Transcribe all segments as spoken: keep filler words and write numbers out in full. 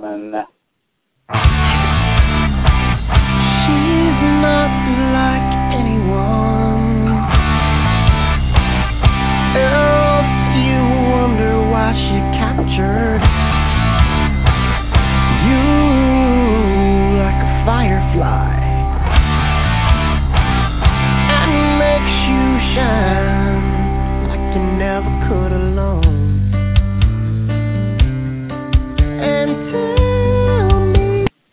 gentlemen. She's not like anyone else. You wonder why she captured you like a firefly and makes you shine like you never could alone. And tell me.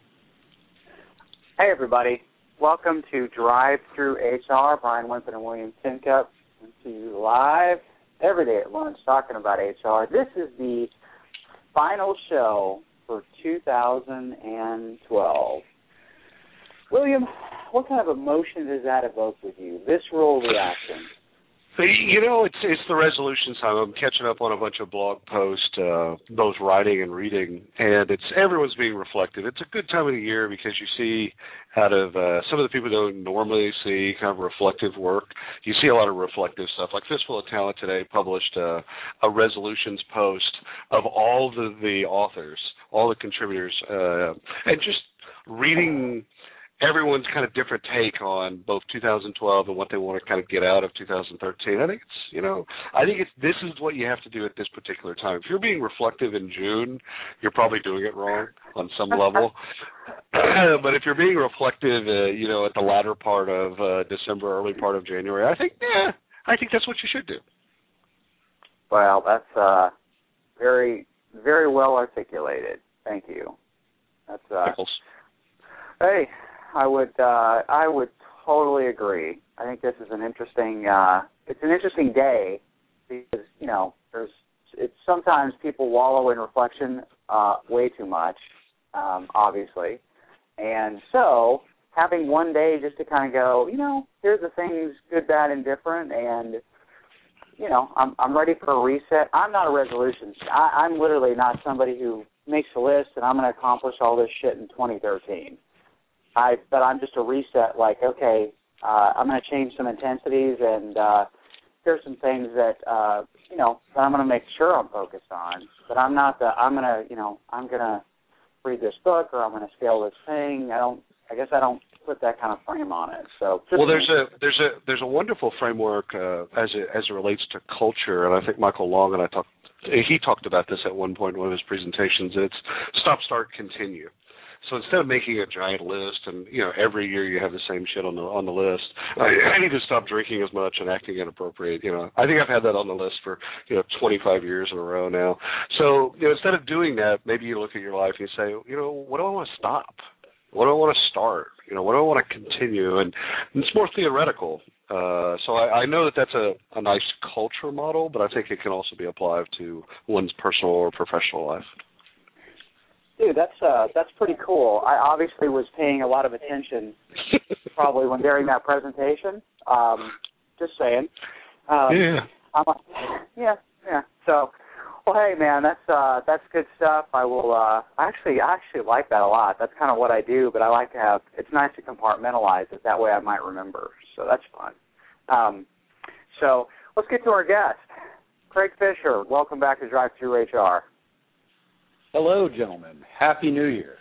Hey, everybody. Welcome to Drive Through H R. Brian Winston and William Tincup to you live every day at lunch talking about H R. This is the final show for two thousand twelve. William, what kind of emotion does that evoke with you, visceral reaction? You know, it's it's the resolution time. I'm catching up on a bunch of blog posts, uh, both writing and reading, and it's everyone's being reflective. It's a good time of the year because you see out of uh, some of the people who don't normally see kind of reflective work, you see a lot of reflective stuff. Like Fistful of Talent today published uh, a resolutions post of all the, the authors, all the contributors, uh, and just reading everyone's kind of different take on both two thousand twelve and what they want to kind of get out of two thousand thirteen. I think it's, you know, I think it's this is what you have to do at this particular time. If you're being reflective in June, you're probably doing it wrong on some level. But if you're being reflective, uh, you know, at the latter part of uh, December, early part of January, I think, yeah, I think that's what you should do. Well, that's uh, very, very well articulated. Thank you. That's uh, Pickles. Hey. I would uh, I would totally agree. I think this is an interesting uh, it's an interesting day because, you know, there's it's sometimes people wallow in reflection uh, way too much, um, obviously. And so having one day just to kind of go, you know, here's the things, good, bad, and different, and, you know, I'm I'm ready for a reset. I'm not a resolution. I, I'm literally not somebody who makes a list and I'm going to accomplish all this shit in twenty thirteen. I, but I'm just a reset, like, okay, uh, I'm going to change some intensities, and uh, here's some things that, uh, you know, that I'm going to make sure I'm focused on. But I'm not the, I'm going to, you know, I'm going to read this book or I'm going to scale this thing. I don't, I guess I don't put that kind of frame on it. So well, there's a there's a there's a wonderful framework uh, as it as it relates to culture, and I think Michael Long and I talked. He talked about this at one point in one of his presentations. And it's stop, start, continue. So instead of making a giant list and, you know, every year you have the same shit on the on the list, I, I need to stop drinking as much and acting inappropriate. You know, I think I've had that on the list for, you know, twenty-five years in a row now. So, you know, instead of doing that, maybe you look at your life and you say, you know, what do I want to stop? What do I want to start? You know, what do I want to continue? And, and it's more theoretical. Uh, so I, I know that that's a, a nice culture model, but I think it can also be applied to one's personal or professional life. Dude, that's uh, that's pretty cool. I obviously was paying a lot of attention probably when during that presentation. Um, just saying. Um, yeah. I'm a, yeah, yeah. So, well, hey, man, that's uh, that's good stuff. I will uh, actually I actually like that a lot. That's kind of what I do, but I like to have. It's nice to compartmentalize it. That way, I might remember. So that's fun. Um, so let's get to our guest, Craig Fisher. Welcome back to Drive Through H R. Hello, gentlemen. Happy New Year.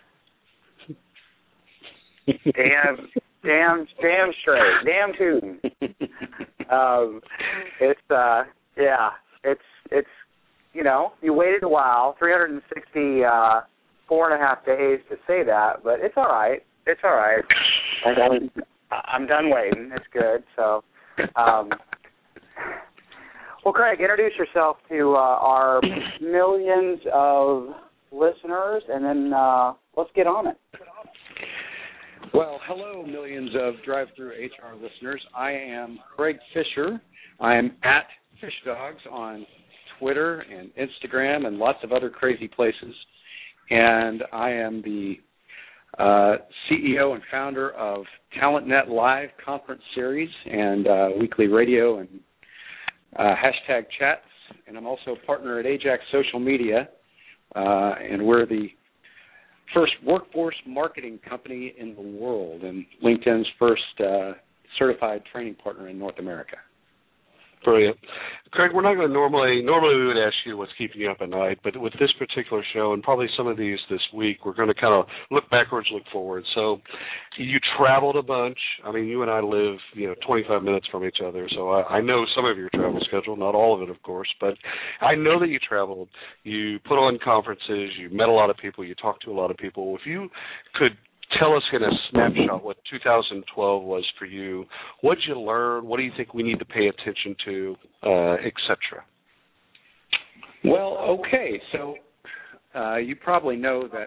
damn, damn, damn straight, damn tootin'. um, it's uh, yeah, it's it's you know, you waited a while, three hundred sixty, uh, four and a half days to say that, but it's all right. It's all right. I'm, I'm done waiting. It's good. So, um, well, Craig, introduce yourself to uh, our millions of listeners, and then uh, let's get on it. Well, hello, millions of Drive Through H R listeners. I am Craig Fisher. I am at Fish Dogs on Twitter and Instagram and lots of other crazy places. And I am the uh, C E O and founder of TalentNet Live conference series and uh, weekly radio and uh, hashtag chats. And I'm also a partner at Ajax Social Media. Uh, and we're the first workforce marketing company in the world and LinkedIn's first uh, certified training partner in North America. Brilliant. Craig, we're not going to normally, normally we would ask you what's keeping you up at night, but with this particular show and probably some of these this week, we're going to kind of look backwards, look forward. So you traveled a bunch. I mean, you and I live, you know, twenty-five minutes from each other, so I, I know some of your travel schedule, not all of it, of course, but I know that you traveled. You put on conferences. You met a lot of people. You talked to a lot of people. If you could tell us in a snapshot what two thousand twelve was for you. What did you learn? What do you think we need to pay attention to, uh, et cetera? Well, okay. So uh, you probably know that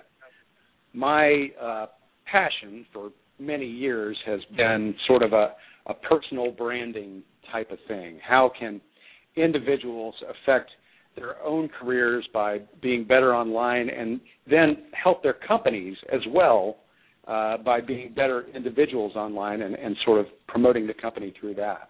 my uh, passion for many years has been sort of a, a personal branding type of thing. How can individuals affect their own careers by being better online and then help their companies as well Uh, by being better individuals online and, and sort of promoting the company through that.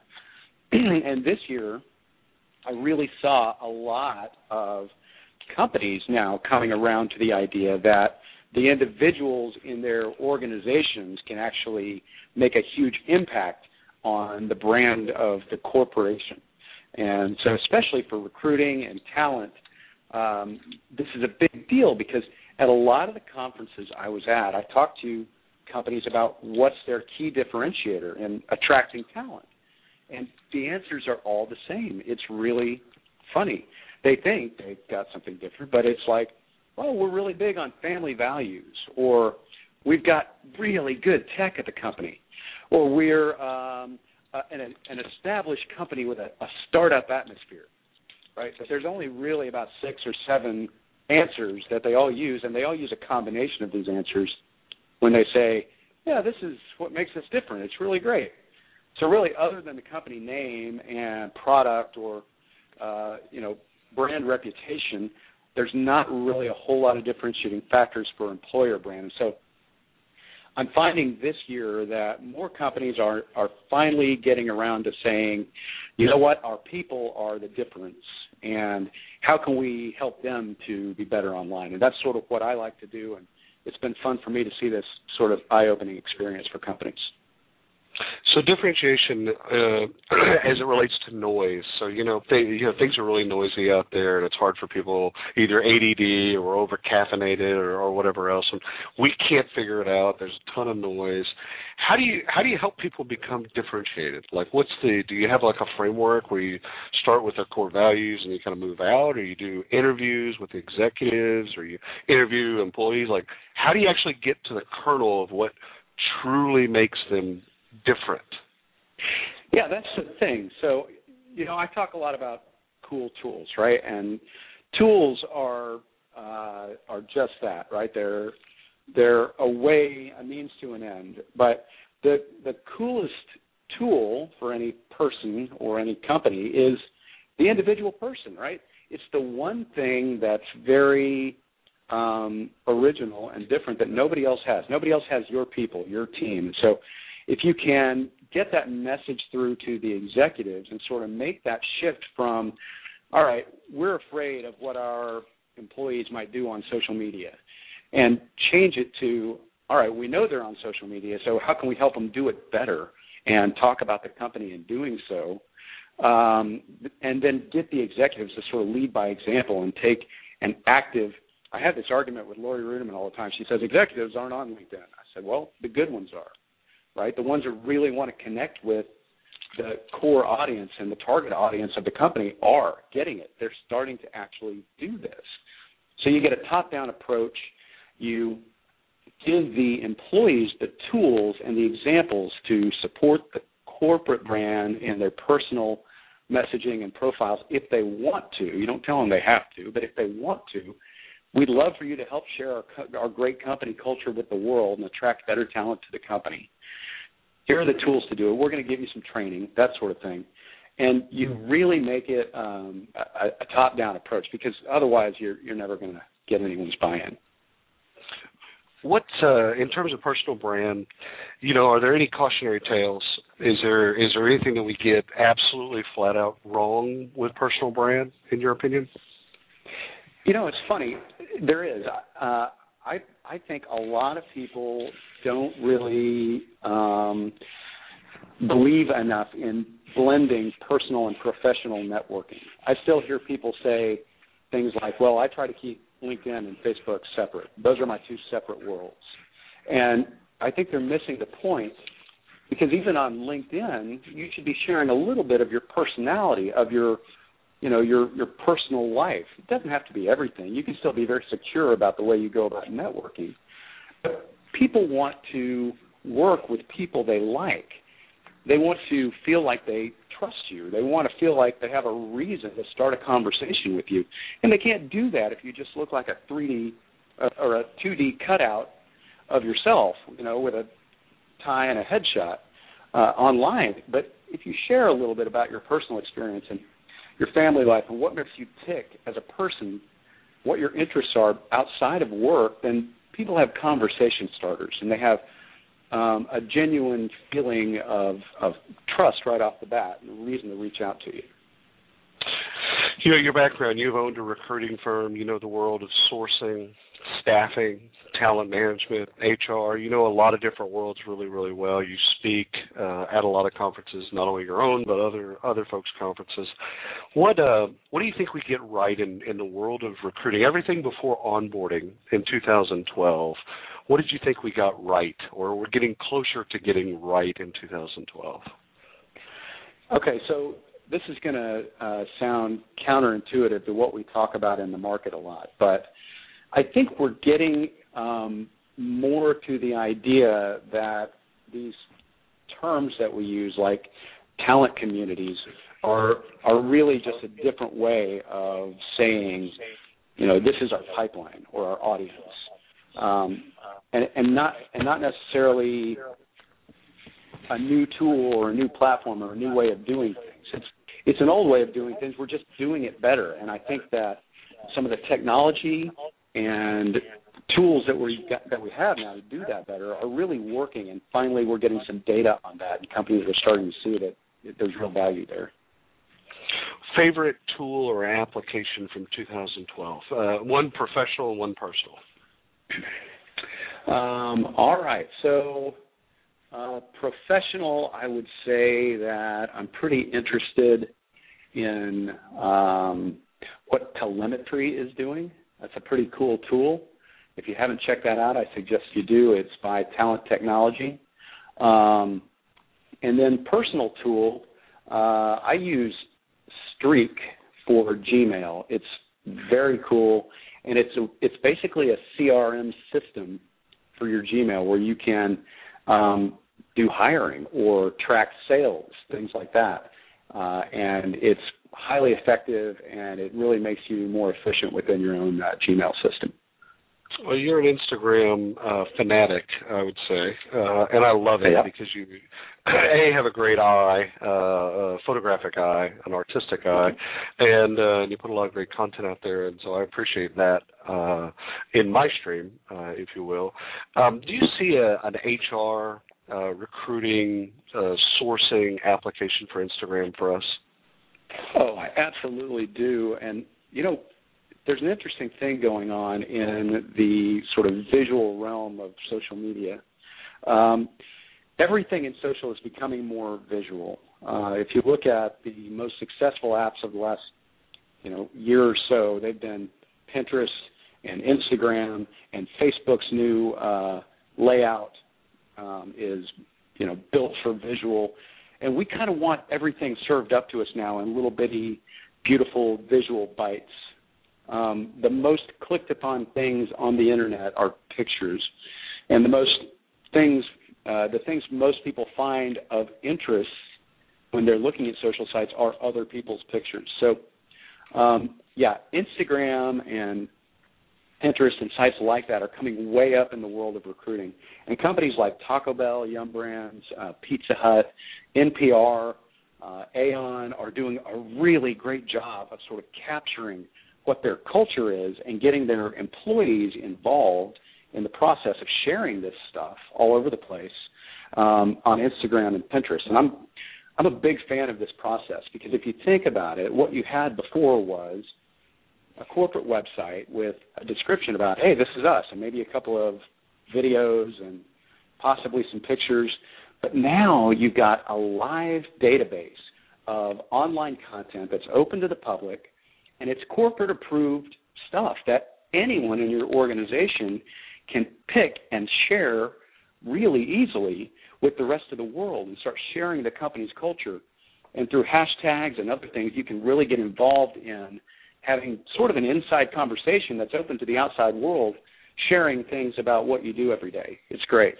And this year, I really saw a lot of companies now coming around to the idea that the individuals in their organizations can actually make a huge impact on the brand of the corporation. And so especially for recruiting and talent, um, this is a big deal because at a lot of the conferences I was at, I talked to companies about what's their key differentiator in attracting talent. And the answers are all the same. It's really funny. They think they've got something different, but it's like, oh, we're really big on family values, or we've got really good tech at the company, or we're um, uh, an, an established company with a, a startup atmosphere, right? But there's only really about six or seven answers that they all use, and they all use a combination of these answers when they say, yeah, this is what makes us different. It's really great. So really, other than the company name and product or, uh, you know, brand reputation, there's not really a whole lot of differentiating factors for employer brand. So I'm finding this year that more companies are, are finally getting around to saying, you know what, our people are the difference, and how can we help them to be better online? And that's sort of what I like to do, and it's been fun for me to see this sort of eye-opening experience for companies. So differentiation uh, as it relates to noise. So, you know, they, you know, things are really noisy out there, and it's hard for people, either A D D or over-caffeinated or, or whatever else. And we can't figure it out. There's a ton of noise. How do you how do you help people become differentiated? Like, what's the do you have like a framework where you start with their core values and you kind of move out, or you do interviews with executives, or you interview employees? Like, how do you actually get to the kernel of what truly makes them different? Yeah, that's the thing. So, you know, I talk a lot about cool tools, right? And tools are uh, are just that, right? They're they're a way, a means to an end. But the the coolest tool for any person or any company is the individual person, right? It's the one thing that's very um, original and different that nobody else has. Nobody else has your people, your team. So if you can get that message through to the executives and sort of make that shift from, all right, we're afraid of what our employees might do on social media, and change it to, all right, we know they're on social media, so how can we help them do it better and talk about the company in doing so, um, and then get the executives to sort of lead by example and take an active – I have this argument with Lori Rudiman all the time. She says executives aren't on LinkedIn. I said, well, the good ones are. Right, the ones that really want to connect with the core audience and the target audience of the company are getting it. They're starting to actually do this. So you get a top-down approach. You give the employees the tools and the examples to support the corporate brand in their personal messaging and profiles if they want to. You don't tell them they have to, but if they want to, we'd love for you to help share our, our great company culture with the world and attract better talent to the company. Here are the tools to do it. We're going to give you some training, that sort of thing. And you really make it um, a, a top-down approach, because otherwise you're you're never going to get anyone's buy-in. What, uh, in terms of personal brand, you know, are there any cautionary tales? Is there is there anything that we get absolutely flat out wrong with personal brand, in your opinion? You know, it's funny. There is. Uh, I I think a lot of people don't really um, believe enough in blending personal and professional networking. I still hear people say things like, well, I try to keep LinkedIn and Facebook separate. Those are my two separate worlds. And I think they're missing the point, because even on LinkedIn, you should be sharing a little bit of your personality, of your, you know, your, your personal life. It doesn't have to be everything. You can still be very secure about the way you go about networking. But people want to work with people they like. They want to feel like they trust you. They want to feel like they have a reason to start a conversation with you. And they can't do that if you just look like a three D uh, or a two D cutout of yourself, you know, with a tie and a headshot uh, online. But if you share a little bit about your personal experience and your family life and what makes you tick as a person, what your interests are outside of work, then people have conversation starters, and they have um, a genuine feeling of, of trust right off the bat and a reason to reach out to you. You know, your background, you've owned a recruiting firm, you know the world of sourcing, staffing, talent management, H R. You know a lot of different worlds really, really well. You speak uh, at a lot of conferences, not only your own, but other other folks' conferences. What uh, what do you think we get right in, in the world of recruiting? Everything before onboarding in two thousand twelve, what did you think we got right, or we're getting closer to getting right in two thousand twelve? Okay, so this is going to uh, sound counterintuitive to what we talk about in the market a lot, but I think we're getting um, more to the idea that these terms that we use, like talent communities, are are really just a different way of saying, you know, this is our pipeline or our audience, um, and, and not and not necessarily a new tool or a new platform or a new way of doing things. It's it's an old way of doing things. We're just doing it better, and I think that some of the technology and tools that we got, that we have now to do that better are really working, and finally we're getting some data on that, and companies are starting to see that, that there's real value there. Favorite tool or application from two thousand twelve? Uh, one professional and one personal. Um, all right. So uh, professional, I would say that I'm pretty interested in um, what telemetry is doing. That's a pretty cool tool. If you haven't checked that out, I suggest you do. It's by Talent Technology. Um, and then personal tool, uh, I use Streak for Gmail. It's very cool, and it's a, it's basically a C R M system for your Gmail where you can um, do hiring or track sales, things like that. Uh, and it's highly effective, and it really makes you more efficient within your own uh, Gmail system. Well, you're an Instagram uh, fanatic, I would say, uh, and I love it yeah. because you, A, have a great eye, uh, a photographic eye, an artistic eye, and uh, you put a lot of great content out there, and so I appreciate that uh, in my stream, uh, if you will. Um, do you see a, an H R uh, recruiting, uh, sourcing application for Instagram for us? Oh, I absolutely do, and, you know, there's an interesting thing going on in the sort of visual realm of social media. Um, everything in social is becoming more visual. Uh, if you look at the most successful apps of the last, you know, year or so, they've been Pinterest and Instagram, and Facebook's new uh, layout um, is, you know, built for visual. And we kind of want everything served up to us now in little bitty, beautiful visual bites. Um, the most clicked upon things on the internet are pictures, and the most things, uh, the things most people find of interest when they're looking at social sites are other people's pictures. So, um, yeah, Instagram and Pinterest and sites like that are coming way up in the world of recruiting, and companies like Taco Bell, Yum Brands, uh, Pizza Hut, N P R, uh, Aon are doing a really great job of sort of capturing what their culture is and getting their employees involved in the process of sharing this stuff all over the place um, on Instagram and Pinterest. And I'm I'm a big fan of this process because if you think about it, what you had before was a corporate website with a description about, hey, this is us, and maybe a couple of videos and possibly some pictures. But now you've got a live database of online content that's open to the public, and it's corporate-approved stuff that anyone in your organization can pick and share really easily with the rest of the world and start sharing the company's culture. And through hashtags and other things, you can really get involved in having sort of an inside conversation that's open to the outside world, sharing things about what you do every day. It's great.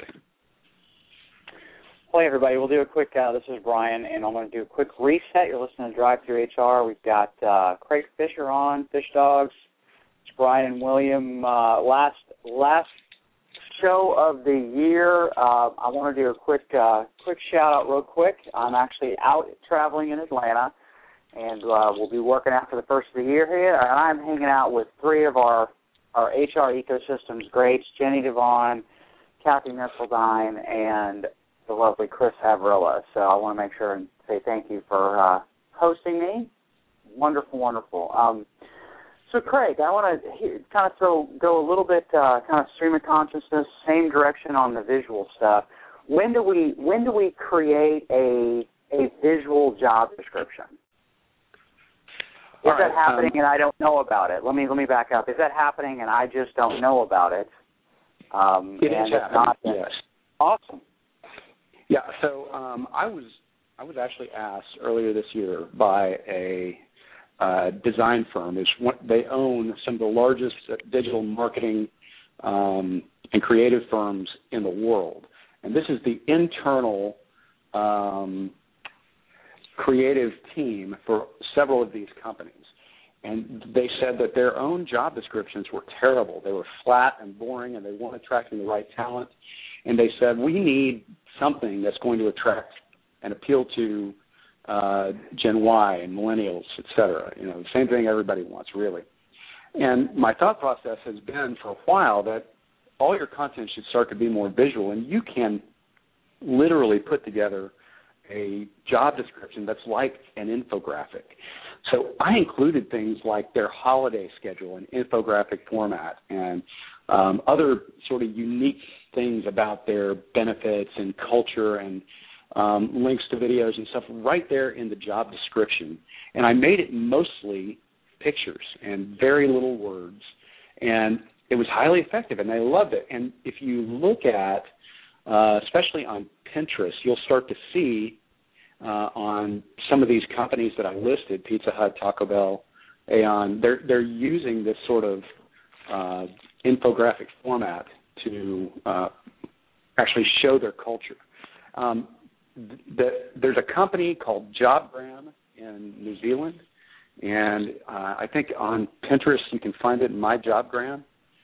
Hey, everybody. We'll do a quick, uh, this is Brian, and I'm going to do a quick reset. You're listening to Drive Through H R. We've got uh, Craig Fisher on, Fish Dogs. It's Brian and William. Uh, last last show of the year. Uh, I want to do a quick uh, quick shout-out real quick. I'm actually out traveling in Atlanta, and uh, we'll be working after the first of the year here, and I'm hanging out with three of our, our H R ecosystems greats, Jenny Devon, Kathy Nesseldine, and the lovely Chris Havrilla. So I want to make sure and say thank you for uh, hosting me. Wonderful, wonderful. Um, so, Craig, I want to he- kind of throw go a little bit uh, kind of stream of consciousness, same direction on the visual stuff. When do we when do we create a a visual job description? Is All that right, happening um, and I don't know about it? Let me let me back up. Is that happening and I just don't know about it? Um, It and is if happening, not, then yes. Awesome. Yeah, so um, I was I was actually asked earlier this year by a uh, design firm. Is one, they own some of the largest digital marketing um, and creative firms in the world, and this is the internal um, creative team for several of these companies. And they said that their own job descriptions were terrible. They were flat and boring, and they weren't attracting the right talent. And they said, we need something that's going to attract and appeal to uh, Gen Y and millennials, et cetera. You know, the same thing everybody wants, really. And my thought process has been for a while that all your content should start to be more visual, and you can literally put together a job description that's like an infographic. So I included things like their holiday schedule in infographic format and um, other sort of unique things about their benefits and culture and um, links to videos and stuff right there in the job description. And I made it mostly pictures and very little words. And it was highly effective, and they loved it. And if you look at, uh, especially on Pinterest, you'll start to see uh, on some of these companies that I listed, Pizza Hut, Taco Bell, Aeon, they're, they're using this sort of uh, infographic format to uh, actually show their culture. Um, the, there's a company called JobGram in New Zealand, and uh, I think on Pinterest you can find it in My JobGram.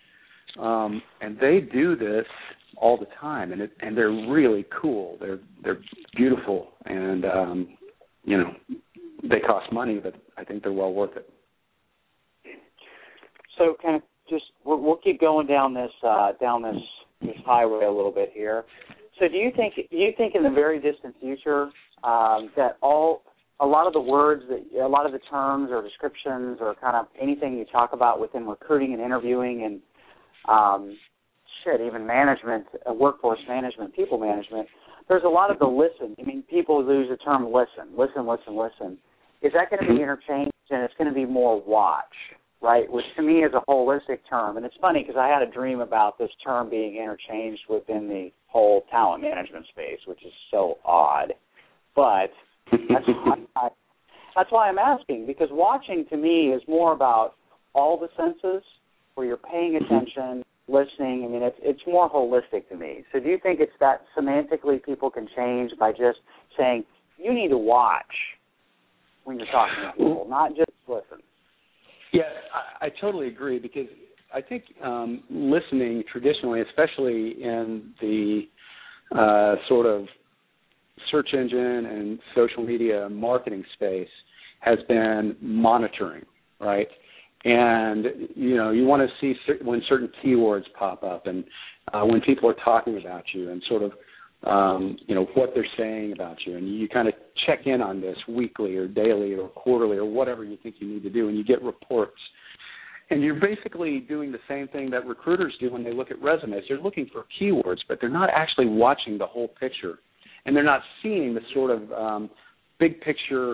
Um, and they do this all the time, and it, and they're really cool. They're they're beautiful, and um, you know, they cost money, but I think they're well worth it. So, kind of just we'll, we'll keep going down this uh, down this, this highway a little bit here. So, do you think do you think in the very distant future um, that all a lot of the words that a lot of the terms or descriptions or kind of anything you talk about within recruiting and interviewing and um, shit, even management, uh, workforce management, people management, there's a lot of the listen. I mean, people use the term listen, listen, listen, listen. Is that going to be interchanged and it's going to be more watch, right, which to me is a holistic term. And it's funny because I had a dream about this term being interchanged within the whole talent management space, which is so odd. But that's why, I, that's why I'm asking, because watching to me is more about all the senses where you're paying attention, listening. I mean, it's it's more holistic to me. So do you think it's that semantically people can change by just saying, you need to watch when you're talking to people, not just listen? Yeah, I, I totally agree, because I think um, listening traditionally, especially in the uh, sort of search engine and social media marketing space, has been monitoring, right? And, you know, you want to see cer- when certain keywords pop up and uh, when people are talking about you and sort of, um, you know, what they're saying about you. And you kind of check in on this weekly or daily or quarterly or whatever you think you need to do, and you get reports. And you're basically doing the same thing that recruiters do when they look at resumes. They're looking for keywords, but they're not actually watching the whole picture. And they're not seeing the sort of um, big picture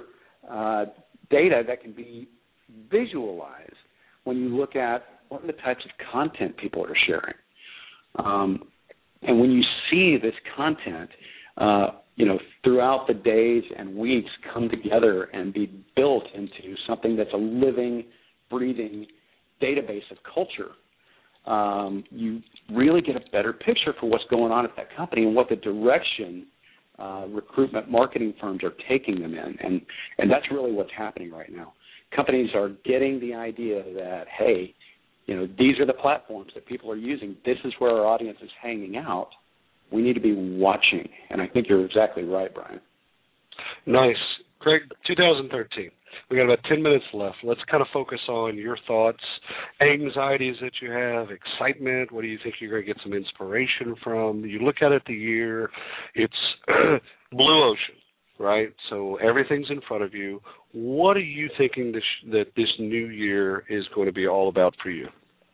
uh, data that can be visualized when you look at what are the types of content people are sharing. Um, and when you see this content, uh, you know, throughout the days and weeks come together and be built into something that's a living, breathing database of culture, um, you really get a better picture for what's going on at that company and what the direction uh, recruitment marketing firms are taking them in. And, and that's really what's happening right now. Companies are getting the idea that, hey, you know, these are the platforms that people are using. This is where our audience is hanging out. We need to be watching. And I think you're exactly right, Brian. Nice. Craig, two thousand thirteen. We got about ten minutes left. Let's kind of focus on your thoughts, anxieties that you have, excitement. What do you think you're going to get some inspiration from? You look at it the year, it's blue ocean, right? So everything's in front of you. What are you thinking this, that this new year is going to be all about for you?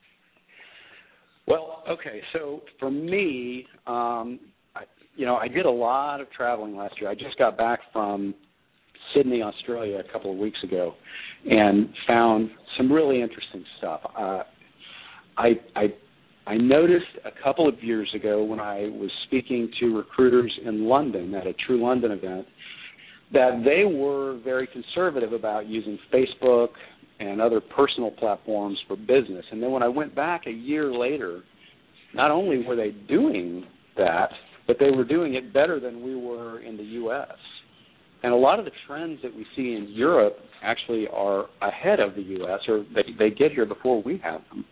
Well, okay, so for me, um, I, you know, I did a lot of traveling last year. I just got back from Sydney, Australia a couple of weeks ago and found some really interesting stuff. Uh, I, I, I noticed a couple of years ago when I was speaking to recruiters in London at a True London event that they were very conservative about using Facebook and other personal platforms for business. And then when I went back a year later, not only were they doing that, but they were doing it better than we were in the U S. And a lot of the trends that we see in Europe actually are ahead of the U S, or they, they get here before we have them.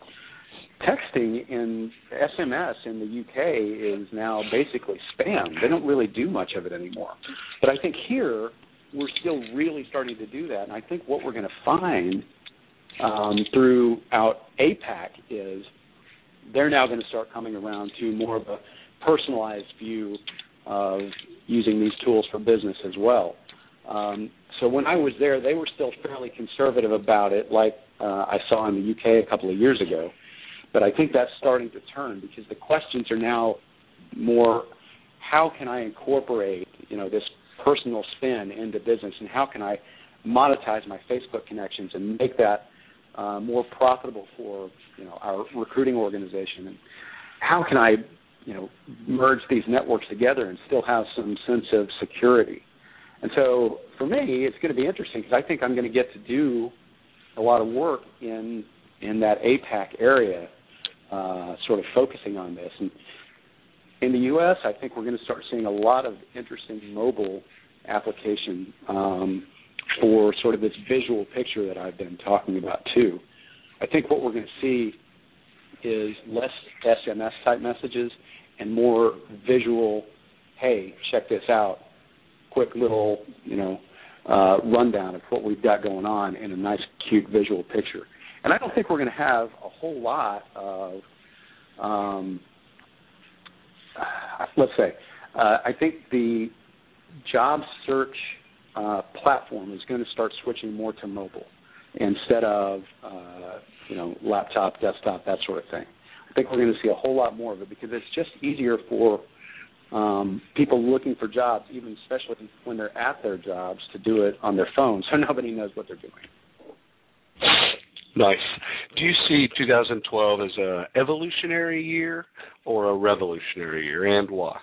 Texting in S M S in the U K is now basically spam. They don't really do much of it anymore. But I think here we're still really starting to do that. And I think what we're going to find um, throughout APAC is they're now going to start coming around to more of a personalized view of using these tools for business as well. Um, so when I was there, they were still fairly conservative about it, like uh, I saw in the U K a couple of years ago. But I think that's starting to turn because the questions are now more, how can I incorporate, you know, this personal spin into business, and how can I monetize my Facebook connections and make that uh, more profitable for, you know, our recruiting organization, and how can I, you know, merge these networks together and still have some sense of security. And so for me, it's going to be interesting because I think I'm going to get to do a lot of work in in that APAC area, uh, sort of focusing on this. And in the U S, I think we're going to start seeing a lot of interesting mobile application um, for sort of this visual picture that I've been talking about too. I think what we're going to see is less S M S type messages and more visual, hey, check this out, quick little, you know, uh, rundown of what we've got going on in a nice, cute visual picture. And I don't think we're going to have a whole lot of, um, let's say, uh, I think the job search uh, platform is going to start switching more to mobile instead of, uh, you know, laptop, desktop, that sort of thing. I think we're going to see a whole lot more of it because it's just easier for um, people looking for jobs, even especially when they're at their jobs, to do it on their phone so nobody knows what they're doing. Nice. Do you see two thousand twelve as a evolutionary year or a revolutionary year, and why?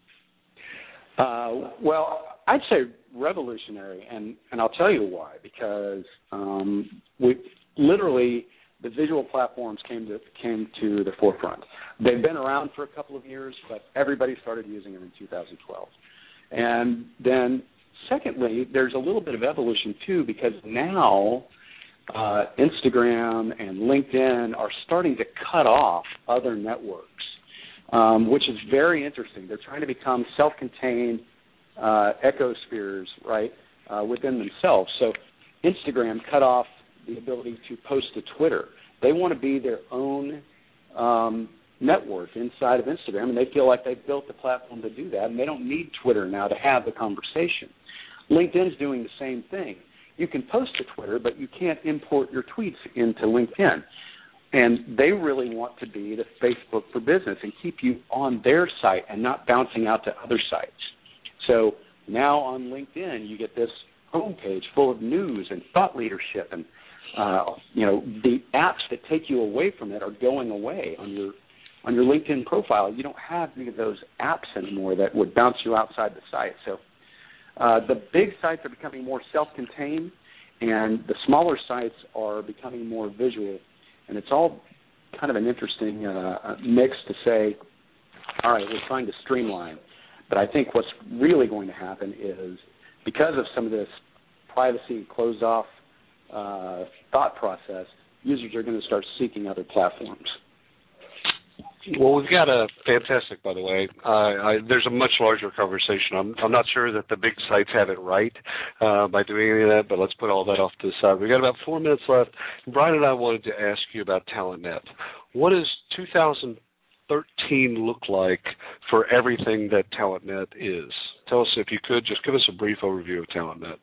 Uh, well, I'd say revolutionary, and, and I'll tell you why. Because um, we literally the visual platforms came to came to the forefront. They've been around for a couple of years, but everybody started using them in two thousand twelve. And then, secondly, there's a little bit of evolution too, because now Uh, Instagram and LinkedIn are starting to cut off other networks, um, which is very interesting. They're trying to become self-contained uh, ecospheres, right, uh, within themselves. So Instagram cut off the ability to post to Twitter. They want to be their own um, network inside of Instagram, and they feel like they've built the platform to do that, and they don't need Twitter now to have the conversation. LinkedIn's doing the same thing. You can post to Twitter, but you can't import your tweets into LinkedIn. And they really want to be the Facebook for business and keep you on their site and not bouncing out to other sites. So now on LinkedIn, you get this homepage full of news and thought leadership, and uh, you know, the apps that take you away from it are going away on your on your LinkedIn profile. You don't have any of those apps anymore that would bounce you outside the site. So uh, the big sites are becoming more self-contained, and the smaller sites are becoming more visual. And it's all kind of an interesting uh, mix to say, all right, we're trying to streamline. But I think what's really going to happen is, because of some of this privacy closed-off uh, thought process, users are going to start seeking other platforms. Well, we've got a fantastic, by the way. Uh, I, there's a much larger conversation. I'm, I'm not sure that the big sites have it right uh, by doing any of that, but let's put all that off to the side. We've got about four minutes left. Brian and I wanted to ask you about TalentNet. What does two thousand thirteen look like for everything that TalentNet is? Tell us, if you could, just give us a brief overview of TalentNet.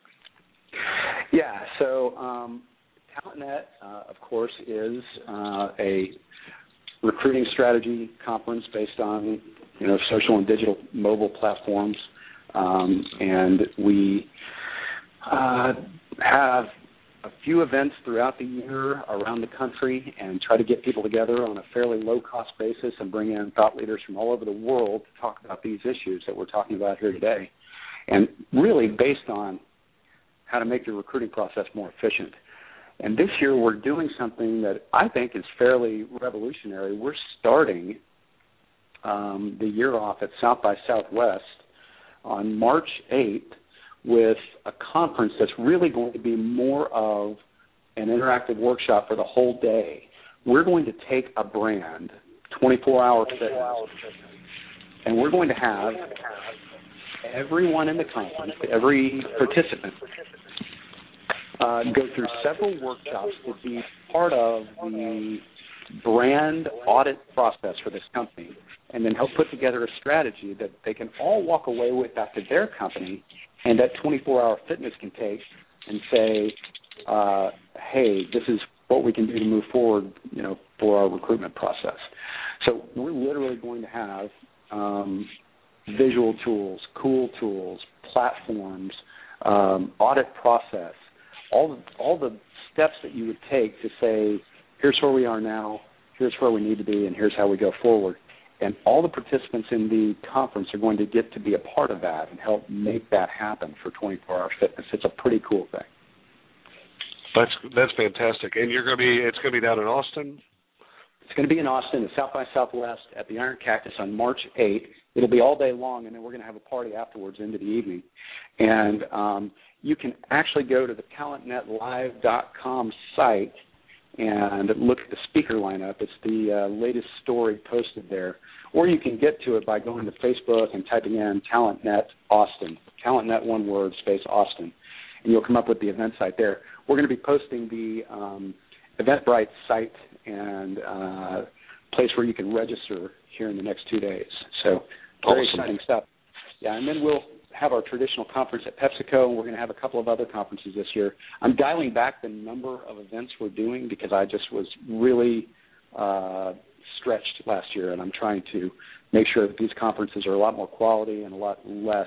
Yeah, so um, TalentNet, uh, of course, is uh, a recruiting strategy conference based on, you know, social and digital mobile platforms, um, and we uh, have a few events throughout the year around the country and try to get people together on a fairly low-cost basis and bring in thought leaders from all over the world to talk about these issues that we're talking about here today, and really based on how to make your recruiting process more efficient. And this year we're doing something that I think is fairly revolutionary. We're starting um, the year off at South by Southwest on March eighth with a conference that's really going to be more of an interactive workshop for the whole day. We're going to take a brand, twenty-four hour Fitness, and we're going to have everyone in the conference, every participant, Uh, go through several workshops to be part of the brand audit process for this company, and then help put together a strategy that they can all walk away with after their company, and that twenty-four hour Fitness can take and say, uh, hey, this is what we can do to move forward, you know, for our recruitment process. So we're literally going to have um, visual tools, cool tools, platforms, um, audit process, all the, all the steps that you would take to say, here's where we are now, here's where we need to be, and here's how we go forward. And all the participants in the conference are going to get to be a part of that and help make that happen for twenty-four hour Fitness. It's a pretty cool thing. That's that's fantastic. And you're going to be, it's going to be down in Austin? It's going to be in Austin at South by Southwest at the Iron Cactus on March eighth. It'll be all day long, and then we're going to have a party afterwards into the evening. And um, you can actually go to the talent net live dot com site and look at the speaker lineup. It's the uh, latest story posted there. Or you can get to it by going to Facebook and typing in TalentNet Austin, TalentNet one word, space Austin, and you'll come up with the event site there. We're going to be posting the um, Eventbrite site and uh, place where you can register here in the next two days. So very awesome. Exciting stuff. Yeah, and then we'll have our traditional conference at PepsiCo, and we're going to have a couple of other conferences this year. I'm dialing back the number of events we're doing because I just was really uh, stretched last year, and I'm trying to make sure that these conferences are a lot more quality and a lot less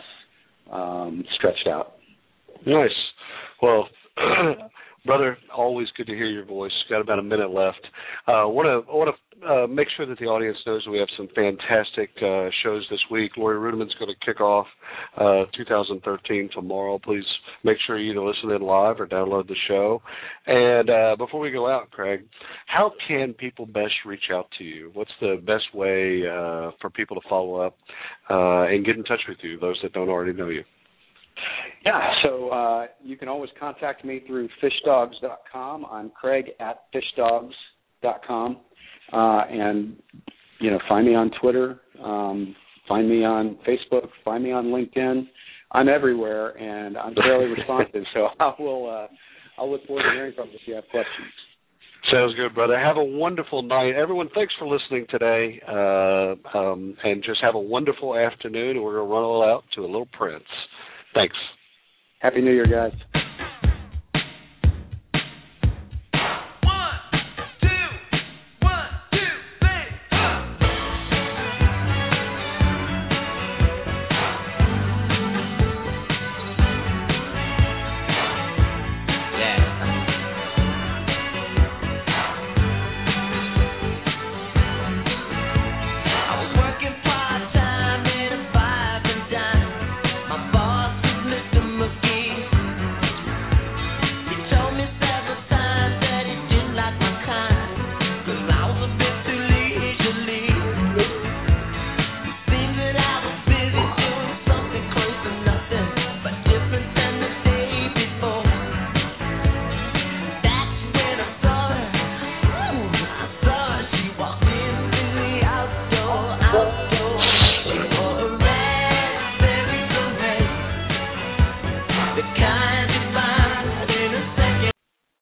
um, stretched out. Nice. Well, brother, always good to hear your voice. Got about a minute left. I uh, want to want to uh, make sure that the audience knows that we have some fantastic uh, shows this week. Lori Rudiman's going to kick off uh, two thousand thirteen tomorrow. Please make sure you either listen in live or download the show. And uh, before we go out, Craig, how can people best reach out to you? What's the best way uh, for people to follow up uh, and get in touch with you, those that don't already know you? Yeah, so uh, you can always contact me through fish dogs dot com. I'm Craig at fish dogs dot com. Uh, and, you know, find me on Twitter, um, find me on Facebook, find me on LinkedIn. I'm everywhere, and I'm fairly responsive, so I will uh, I'll look forward to hearing from you if you have questions. Sounds good, brother. Have a wonderful night. Everyone, thanks for listening today, uh, um, and just have a wonderful afternoon, and we're going to run all out to a little Prince. Thanks. Happy New Year, guys. out